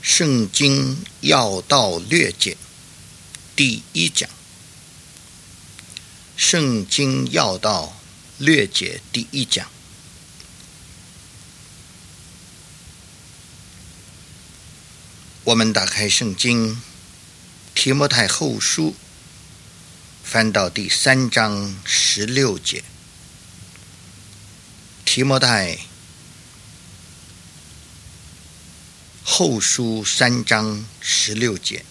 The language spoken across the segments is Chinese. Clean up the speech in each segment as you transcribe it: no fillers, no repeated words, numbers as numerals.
圣经要道略解第1讲。圣经要道略解第1讲。我们打开圣经提摩太后书，翻到第3章16节。提摩太后书3章16节，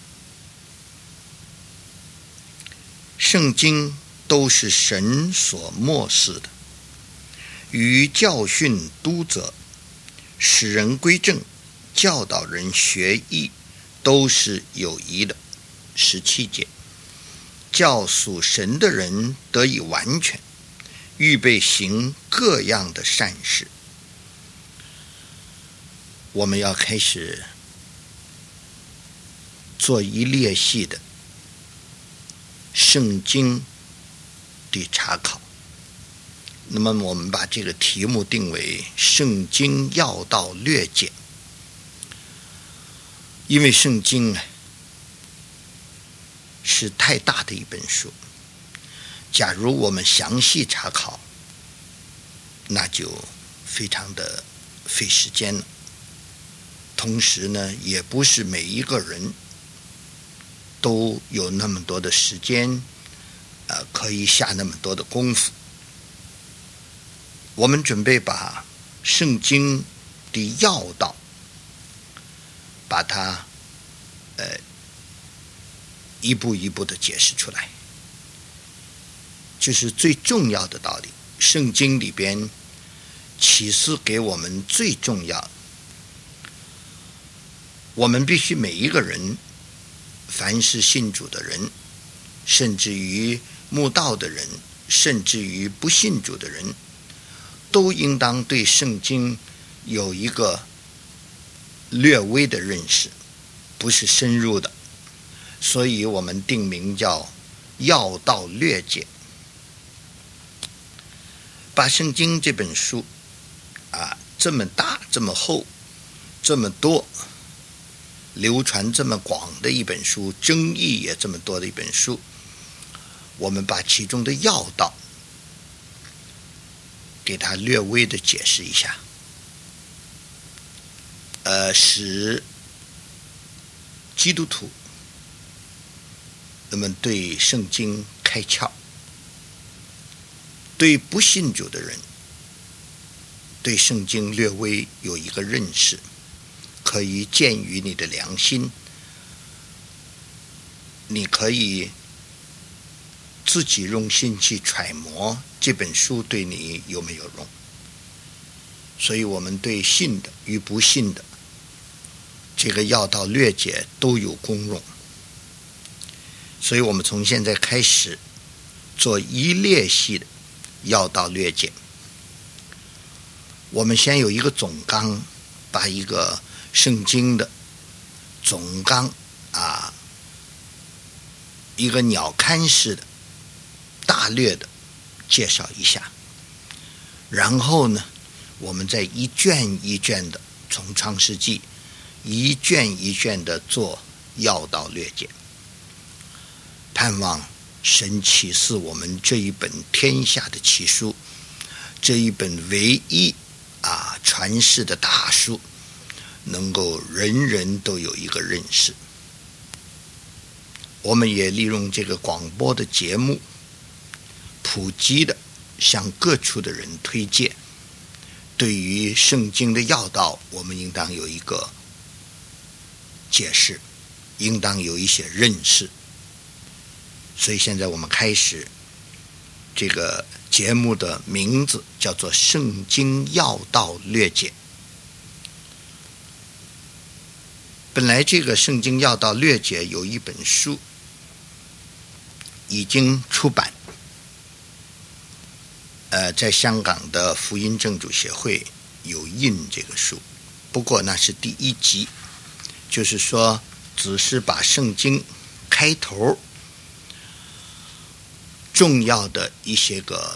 圣经都是神所默示的，于教训、督责、使人归正、教导人学义，都是有益的。17节，叫属神的人得以完全，预备行各样的善事。我们要开始做一列系的圣经的查考。那么我们把这个题目定为圣经要道略解。因为圣经是太大的一本书，假如我们详细查考，那就非常的费时间了。同时呢，也不是每一个人都有那么多的时间，可以下那么多的功夫。我们准备把圣经的要道，把它一步一步的解释出来，就是最重要的道理。圣经里边启示给我们最重要的，我们必须每一个人，凡是信主的人，甚至于慕道的人，甚至于不信主的人，都应当对圣经有一个略微的认识，不是深入的。所以我们定名叫要道略解。把圣经这本书这么大、这么厚、这么多、流传这么广的一本书，争议也这么多的一本书，我们把其中的要道给它略微的解释一下，使基督徒那么对圣经开窍，对不信主的人对圣经略微有一个认识，可以鉴于你的良心，你可以自己用心去揣摩这本书对你有没有用。所以我们对信的与不信的这个要道略解都有功用。所以我们从现在开始做一列系的要道略解。我们先有一个总纲，把一个圣经的总纲一个鸟瞰式的大略的介绍一下，然后呢，我们再一卷一卷的从创世纪一卷一卷的做要道略解，盼望神启示我们这一本天下的奇书，这一本唯一传世的大书，能够人人都有一个认识。我们也利用这个广播的节目，普及的向各处的人推荐。对于圣经的要道，我们应当有一个解释，应当有一些认识。所以现在我们开始，这个节目的名字叫做圣经要道略解。本来这个圣经要道略解有一本书已经出版，在香港的福音正主协会有印这个书，不过那是第1集，就是说只是把圣经开头重要的一些个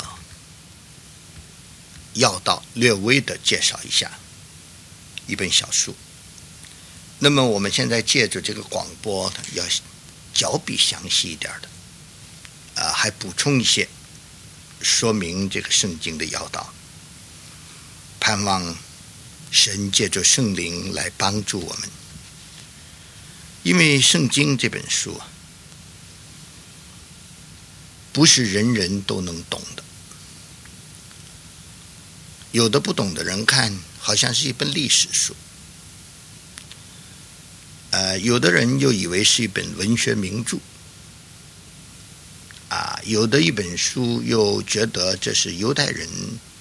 要道略微的介绍一下，一本小书。 那么我们现在借着这个广播要较比详细一点的，还补充一些说明这个圣经的要道，盼望神借着圣灵来帮助我们。因为圣经这本书不是人人都能懂的，有的不懂的人看好像是一本历史书，有的人又以为是一本文学名著，有的一本书又觉得这是犹太人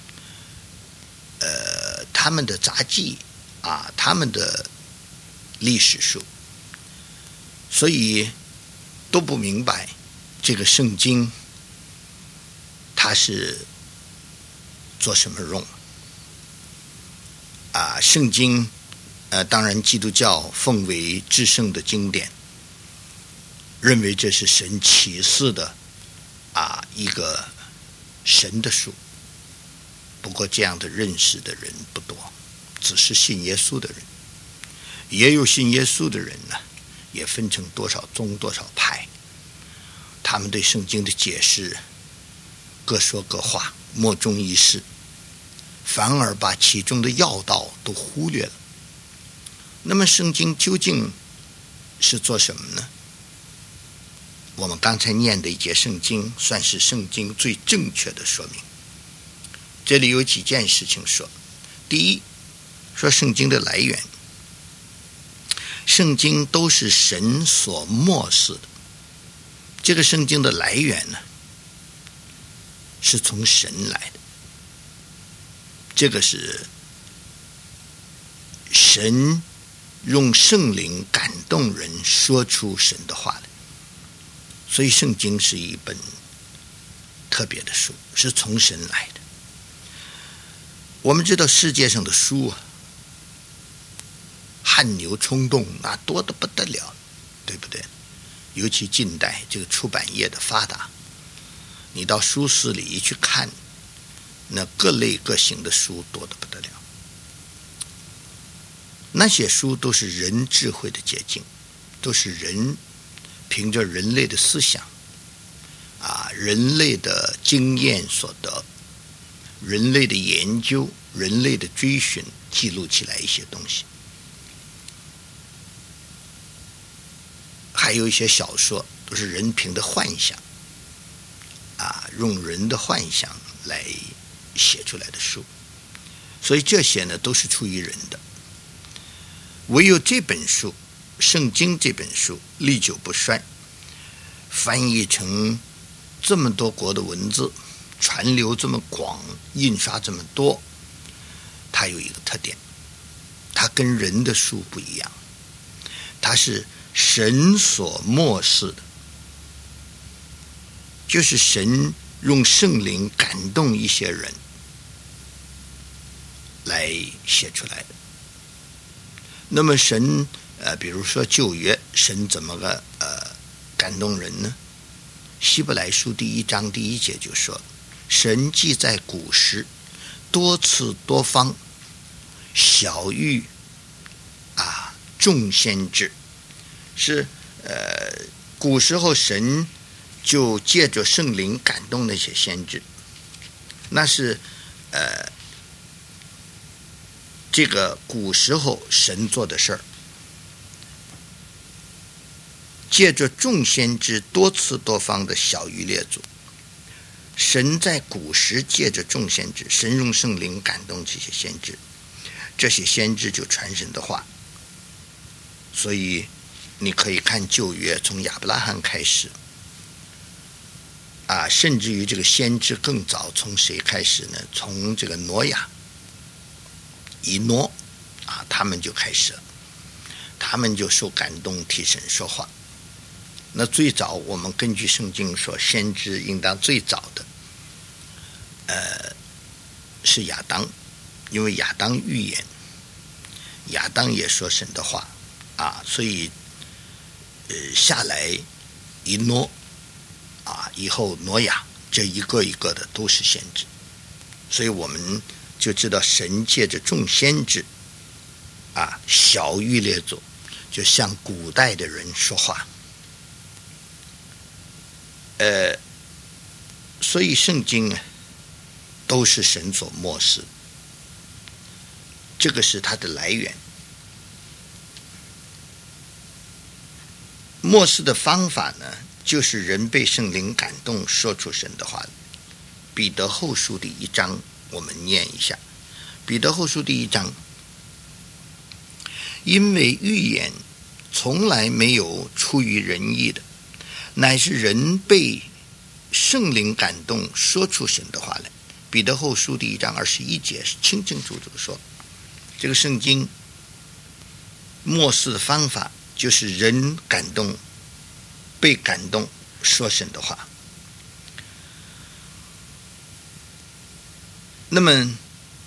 他们的杂记他们的历史书，所以都不明白这个圣经它是做什么用圣经当然基督教奉为至圣的经典，认为这是神启示的一个神的书。不过这样的认识的人不多，只是信耶稣的人。也有信耶稣的人呢，也分成多少宗多少派，他们对圣经的解释各说各话，莫衷一是，反而把其中的要道都忽略了。那么圣经究竟是做什么呢？我们刚才念的一节圣经算是圣经最正确的说明。这里有几件事情说。第一，说圣经的来源，圣经都是神所默示的。这个圣经的来源呢，是从神来的，这个是神用圣灵感动人说出神的话来。所以圣经是一本特别的书，是从神来的。我们知道世界上的书汗牛充栋，那多得不得了，对不对？尤其近代这个出版业的发达，你到书市里一去看，那各类各型的书多得不得了。那些书都是人智慧的结晶，都是人凭着人类的思想人类的经验所得，人类的研究，人类的追寻，记录起来一些东西。还有一些小说都是人凭的幻想用人的幻想来写出来的书，所以这些呢都是出于人的。唯有这本书，圣经这本书历久不衰，翻译成这么多国的文字，传流这么广，印刷这么多，它有一个特点，它跟人的书不一样，它是神所默示的，就是神用圣灵感动一些人来写出来的。那么神比如说旧约，神怎么个感动人呢？希伯来书第1章第1节就说，神既在古时多次多方晓谕众先知，是古时候神就借着圣灵感动那些先知，那是这个古时候神做的事儿。借着众先知多次多方的晓谕列祖，神在古时借着众先知，神用圣灵感动这些先知，这些先知就传神的话。所以你可以看旧约，从亚伯拉罕开始甚至于这个先知更早，从谁开始呢？从这个挪亚、以诺他们就开始了，他们就受感动替神说话。那最早我们根据圣经说，先知应当最早的是亚当，因为亚当预言，亚当也说神的话所以下来以诺以后挪亚，这一个一个的都是先知。所以我们就知道神借着众先知晓谕列祖， 就向古代的人说话。所以圣经啊，都是神所默示，这个是它的来源。默示的方法呢，就是人被圣灵感动，说出神的话。彼得后书的1章，我们念一下。彼得后书的1章，因为预言从来没有出于人意的，乃是人被圣灵感动，说出神的话来。彼得后书的1章21节清清楚楚说，这个圣经默示的方法就是人感动，被感动，说神的话。那么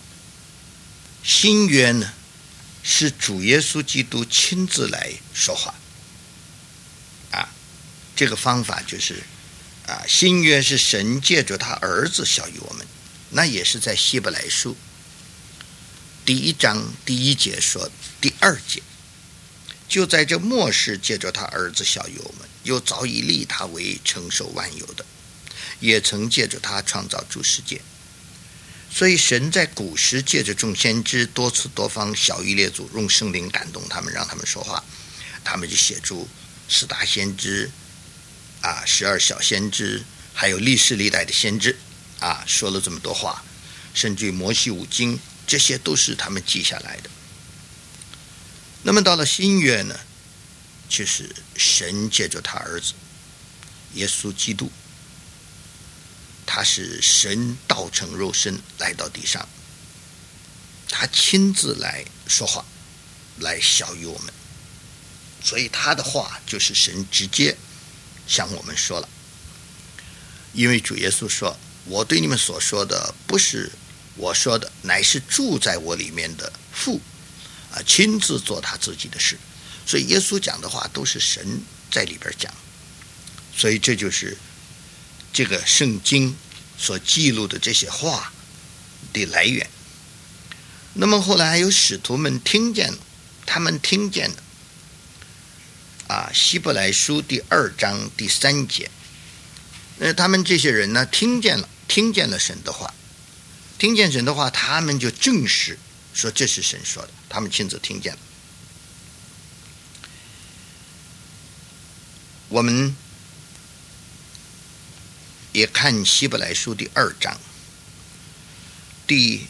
新约呢，是主耶稣基督亲自来说话这个方法就是新约是神借着他儿子晓谕我们，那也是在希伯来书第1章第1节说，第2节，就在这末世借着他儿子晓谕我们，又早已立他为承受万有的，也曾借着他创造诸世界。所以神在古时借着众先知多次多方晓谕列祖，用圣灵感动他们，让他们说话，他们就写出4大先知12小先知，还有历世历代的先知说了这么多话，甚至于摩西五经，这些都是他们记下来的。那么到了新约呢，就是神借着他儿子耶稣基督，他是神道成肉身来到地上，他亲自来说话，来晓谕我们，所以他的话就是神直接向我们说了。因为主耶稣说，我对你们所说的不是我说的，乃是住在我里面的父亲自做他自己的事。所以耶稣讲的话都是神在里边讲，所以这就是这个圣经所记录的这些话的来源。那么后来还有使徒们听见了，他们听见了希伯来书第2章第3节，他们这些人呢听见了神的话，听见神的话，他们就证实说这是神说的，他们亲自听见了。我们也看希伯来书第2章第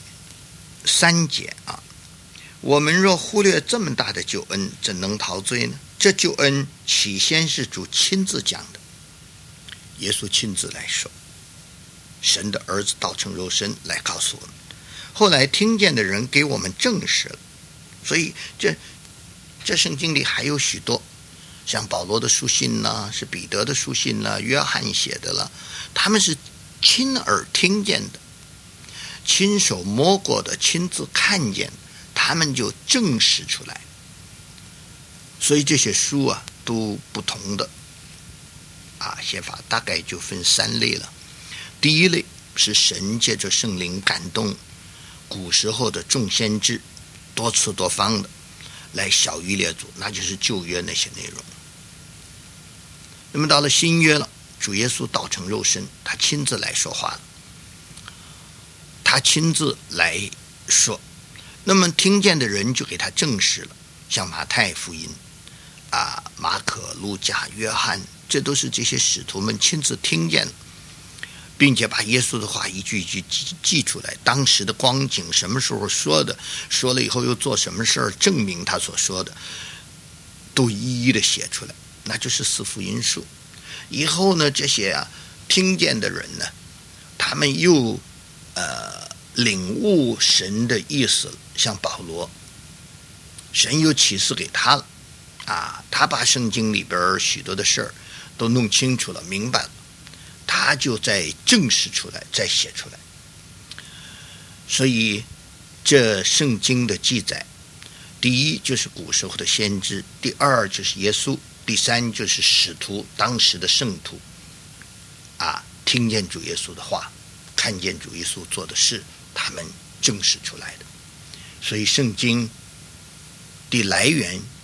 3节我们若忽略这么大的救恩，怎能逃罪呢？这救恩起先是主亲自讲的，耶稣亲自来说，神的儿子道成肉身来告诉我们，后来听见的人给我们证实了。所以这圣经里还有许多，像保罗的书信是彼得的书信约翰写的了，他们是亲耳听见的，亲手摸过的，亲自看见的，他们就证实出来。所以这些书都不同的写法，大概就分3类了。第一类是神借着圣灵感动古时候的众先知，多次多方的来晓谕列祖，那就是旧约那些内容。那么到了新约了，主耶稣道成肉身，他亲自来说话了，他亲自来说，那么听见的人就给他证实了，像马太福音马可、路加、约翰，这都是这些使徒们亲自听见了，并且把耶稣的话一句一句记出来，当时的光景，什么时候说的，说了以后又做什么事儿证明他所说的，都一一的写出来，那就是4福音书。以后呢，这些听见的人呢，他们又领悟神的意思了，像保罗，神又启示给他了他把圣经里边许多的事儿都弄清楚了，明白了，他就再证实出来，再写出来。所以这圣经的记载，第一就是古时候的先知，第2就是耶稣，第3就是使徒，当时的圣徒听见主耶稣的话，看见主耶稣做的事，他们证实出来的。所以圣经的来源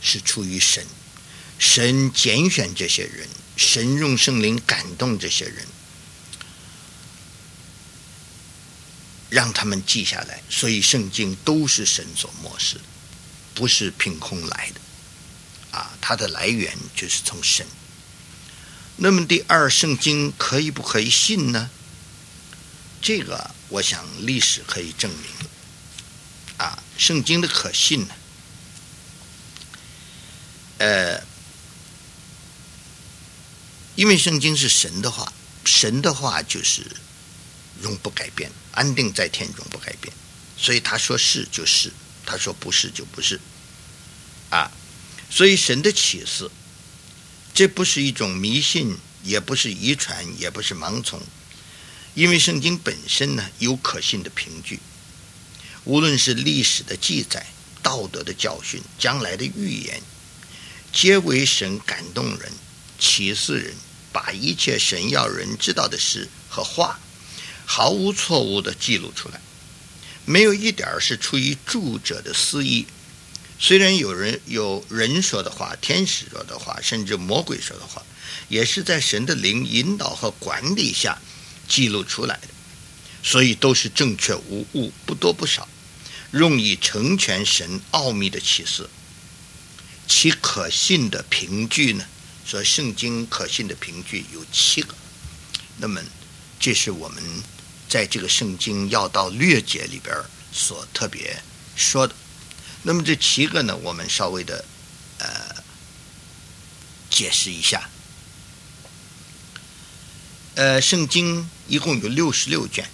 是出于神，神拣选这些人，神用圣灵感动这些人，让他们记下来。所以圣经都是神所默示的，不是凭空来的它的来源就是从神。那么第二，圣经可以不可以信呢？这个我想历史可以证明圣经的可信呢，因为圣经是神的话，神的话就是永不改变，安定在天，永不改变，所以他说是就是，他说不是就不是所以神的启示，这不是一种迷信，也不是遗传，也不是盲从，因为圣经本身呢有可信的凭据，无论是历史的记载、道德的教训、将来的预言，皆为神感动人、启示人，把一切神要人知道的事和话毫无错误地记录出来，没有一点是出于著者的私意。虽然有人说的话，天使说的话，甚至魔鬼说的话，也是在神的灵引导和管理下记录出来的，所以都是正确无误，不多不少，用以成全神奥秘的启示。其可信的凭据呢，说圣经可信的凭据有7个，那么这是我们在这个圣经要道略解里边所特别说的。那么这7个呢，我们稍微的解释一下。圣经一共有66卷，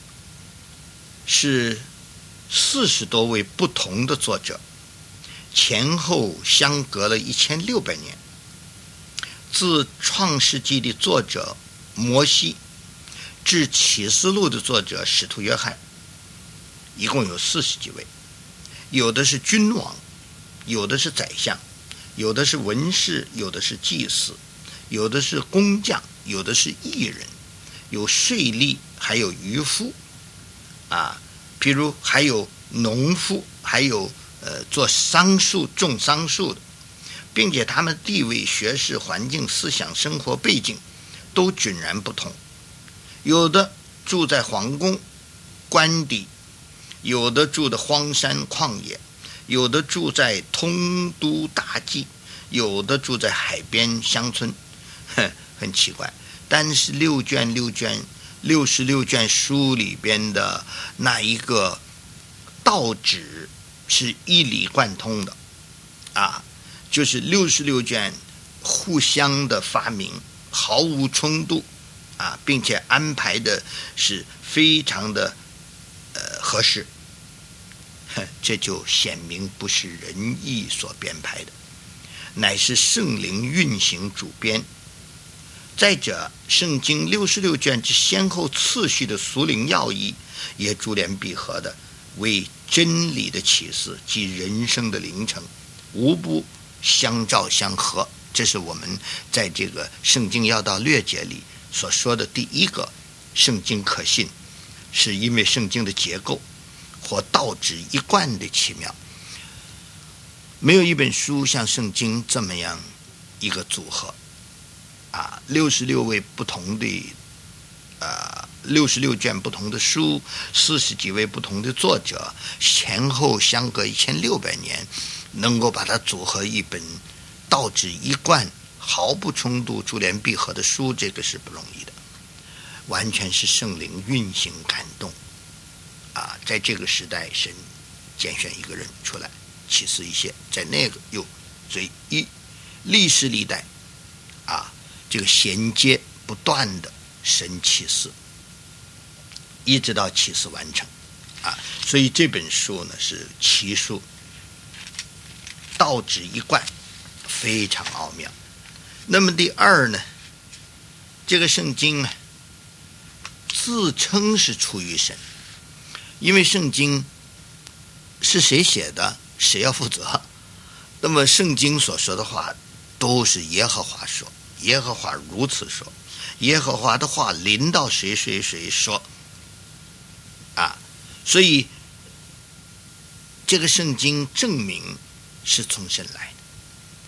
是40多位不同的作者，前后相隔了1600年。自创世纪的作者摩西至启示录的作者使徒约翰，一共有40几位，有的是君王，有的是宰相，有的是文士，有的是祭司，有的是工匠，有的是艺人，有税吏，还有渔夫譬如还有农夫，还有做桑树种桑树的，并且他们地位、学识、环境、思想、生活背景都迥然不同，有的住在皇宫官邸，有的住的荒山旷野，有的住在通都大畿，有的住在海边乡村，很奇怪。但是66卷书里边的那一个道旨是一理贯通的就是66卷互相的发明，毫无冲突并且安排的是非常的合适，这就显明不是人意所编排的，乃是圣灵运行主编。再者，圣经66卷之先后次序的属灵要义，也珠联璧合的为真理的启示及人生的灵程，无不相照相合。这是我们在这个圣经要道略解里所说的第一个圣经可信，是因为圣经的结构或道旨一贯的奇妙。没有一本书像圣经这么样一个组合66位不同的66卷不同的书，40几位不同的作者，前后相隔1600年，能够把它组合一本道旨一贯、毫不冲突、珠联璧合的书，这个是不容易的，完全是圣灵运行感动在这个时代，神拣选一个人出来启示一些，在那个又所以历史历代这个衔接不断的神启示，一直到启示完成所以这本书呢是奇书，道旨一贯，非常奥妙。那么第二呢，这个圣经呢自称是出于神，因为圣经是谁写的，谁要负责。那么圣经所说的话都是耶和华说，耶和华如此说，耶和华的话临到谁谁谁说所以这个圣经证明是从神来的，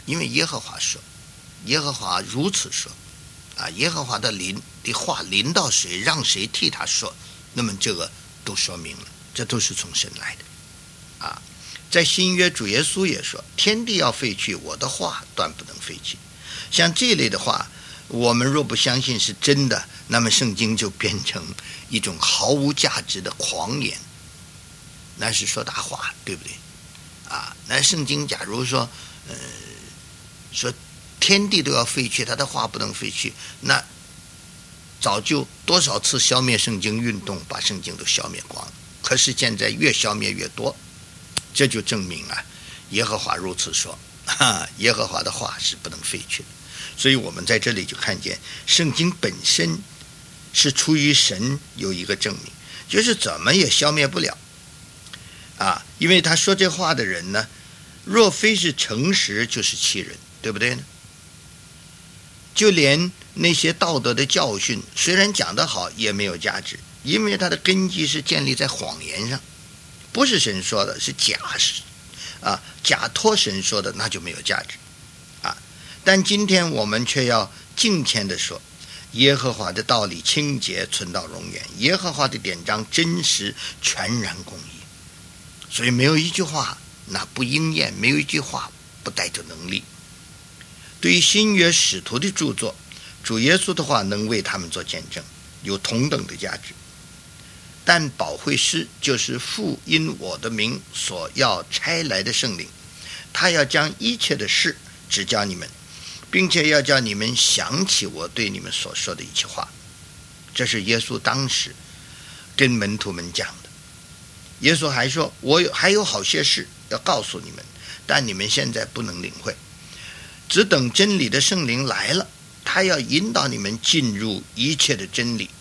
因为耶和华说，耶和华如此说，耶和华的话临到谁，让谁替他说，那么这个都说明了，这都是从神来的。在新约主耶稣也说，天地要废去，我的话断不能废去。像这类的话，我们若不相信是真的，那么圣经就变成一种毫无价值的狂言，那是说大话，对不对？那圣经假如说说天地都要废去，他的话不能废去，那早就多少次消灭圣经运动把圣经都消灭光了，可是现在越消灭越多，这就证明耶和华如此说，耶和华的话是不能废去的。所以我们在这里就看见圣经本身是出于神有一个证明，就是怎么也消灭不了因为他说这话的人呢，若非是诚实就是欺人，对不对呢？就连那些道德的教训虽然讲得好也没有价值，因为它的根基是建立在谎言上，不是神说的，是假托神说的，那就没有价值但今天我们却要敬虔地说，耶和华的道理清洁，存到永远，耶和华的典章真实，全然公义。所以没有一句话那不应验，没有一句话不带着能力。对于新约使徒的著作，主耶稣的话能为他们做见证，有同等的价值。但保惠师就是父因我的名所要差来的圣灵，他要将一切的事指教你们，并且要叫你们想起我对你们所说的一切话。这是耶稣当时跟门徒们讲的。耶稣还说，我还有好些事要告诉你们，但你们现在不能领会，只等真理的圣灵来了，他要引导你们进入一切的真理。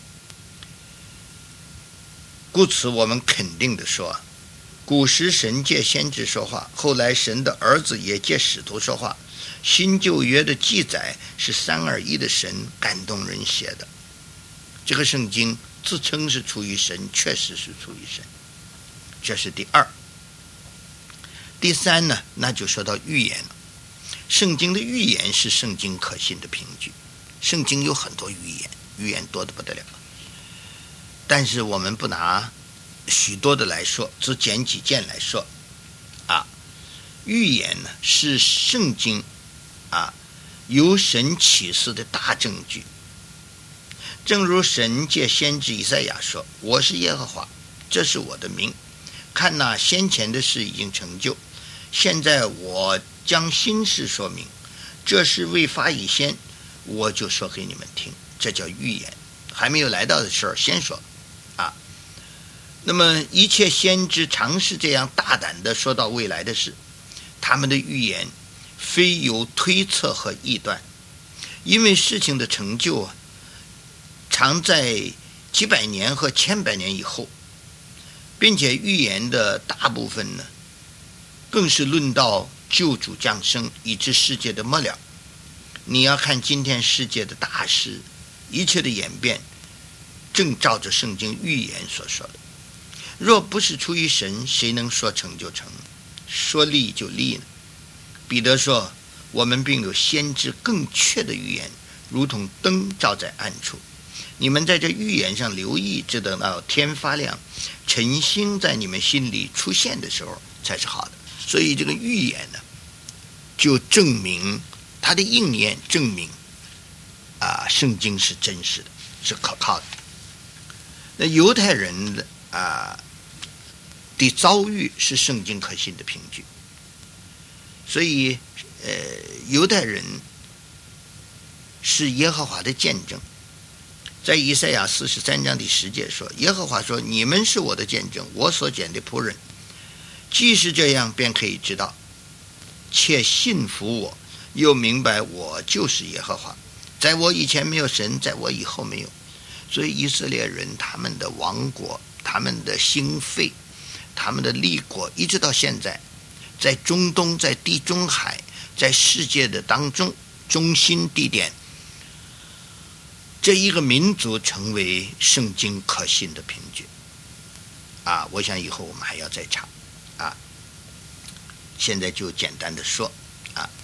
故此我们肯定地说，古时神借先知说话，后来神的儿子也借使徒说话。新旧约的记载是三而一的神感动人写的。这个圣经自称是出于神，确实是出于神。这是第二。第三呢，那就说到预言了。圣经的预言是圣经可信的凭据。圣经有很多预言，预言多得不得了。但是我们不拿许多的来说，只捡几件来说预言呢是圣经由神启示的大证据。正如神借先知以赛亚说，我是耶和华，这是我的名，看那先前的事已经成就，现在我将新事说明，这事未发以先，我就说给你们听。这叫预言，还没有来到的时候先说那么一切先知尝试这样大胆地说到未来的事，他们的预言非由推测和臆断，因为事情的成就常在几百年和千百年以后，并且预言的大部分呢，更是论到救主降生以致世界的末了。你要看今天世界的大事，一切的演变正照着圣经预言所说的。若不是出于神，谁能说成就成，说立就立呢？彼得说，我们并有先知更确的预言，如同灯照在暗处。你们在这预言上留意，直等到天发亮，晨星在你们心里出现的时候才是好的。所以这个预言呢，就证明它的应验，证明圣经是真实的，是可靠的。那犹太人的的遭遇是圣经可信的凭据，所以犹太人是耶和华的见证。在以赛亚43章第10节说，耶和华说，你们是我的见证，我所拣的仆人。既是这样，便可以知道，且信服我，又明白我就是耶和华。在我以前没有神，在我以后没有。所以以色列人他们的王国，他们的兴废，他们的立国，一直到现在，在中东，在地中海，在世界的当中中心地点，这一个民族成为圣经可信的凭据我想以后我们还要再查现在就简单的说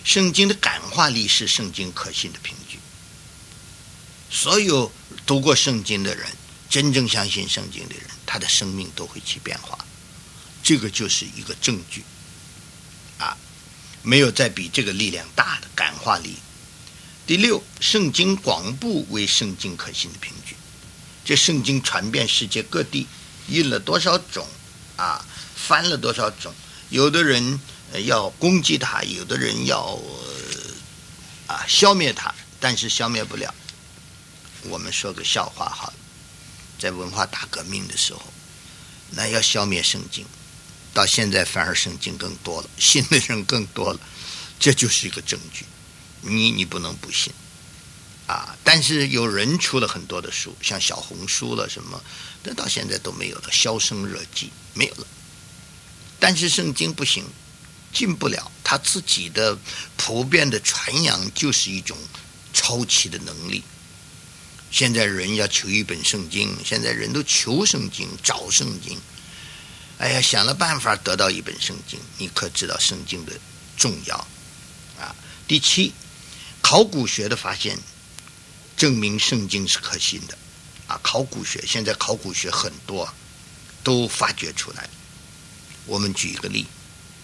圣经的感化力是圣经可信的凭据。所有读过圣经的人，真正相信圣经的人，他的生命都会起变化，这个就是一个证据啊，没有再比这个力量大的感化力。第六，圣经广布为圣经可信的凭据。这圣经传遍世界各地，印了多少种啊，翻了多少种，有的人要攻击它，有的人要消灭它，但是消灭不了。我们说个笑话好了，在文化大革命的时候，那要消灭圣经，到现在反而圣经更多了，信的人更多了，这就是一个证据，你不能不信啊！但是有人出了很多的书，像小红书了什么，但到现在都没有了，销声热记没有了。但是圣经不行，进不了，他自己的普遍的传扬就是一种超奇的能力。现在人要求一本圣经，现在人都求圣经，找圣经，哎呀，想了办法得到一本圣经，你可知道圣经的重要啊？第七，考古学的发现证明圣经是可信的啊！考古学现在考古学很多都发掘出来。我们举一个例，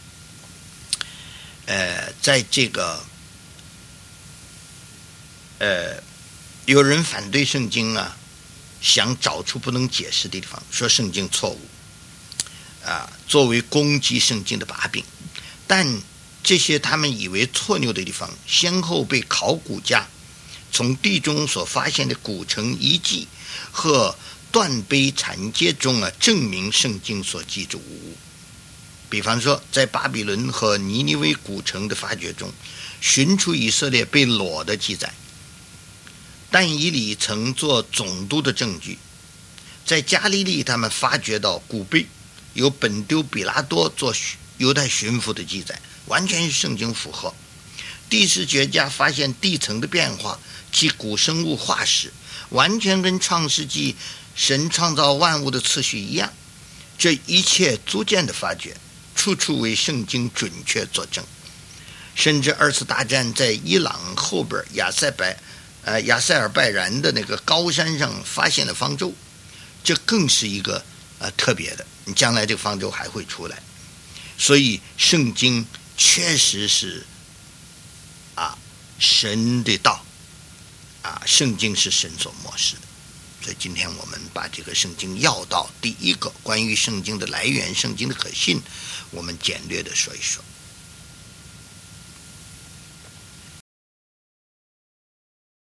在这个有人反对圣经啊，想找出不能解释的地方，说圣经错误啊，作为攻击圣经的把柄。但这些他们以为错谬的地方，先后被考古家从地中所发现的古城遗迹和断碑残阶中证明圣经所记之无误。比方说，在巴比伦和尼尼微古城的发掘中，寻出以色列被裸的记载。但以理曾做总督的证据。在加利利，他们发掘到古碑，有本丢比拉多做犹太巡抚的记载，完全与圣经符合。地质学家发现地层的变化及古生物化石，完全跟创世纪神创造万物的次序一样。这一切逐渐的发掘，处处为圣经准确作证。甚至二次大战在伊朗后边亚塞尔拜然的那个高山上发现了方舟，这更是一个特别的，你将来这个方舟还会出来。所以圣经确实是神的道圣经是神所默示的。所以今天我们把这个圣经要道第一个关于圣经的来源，圣经的可信，我们简略的说一说。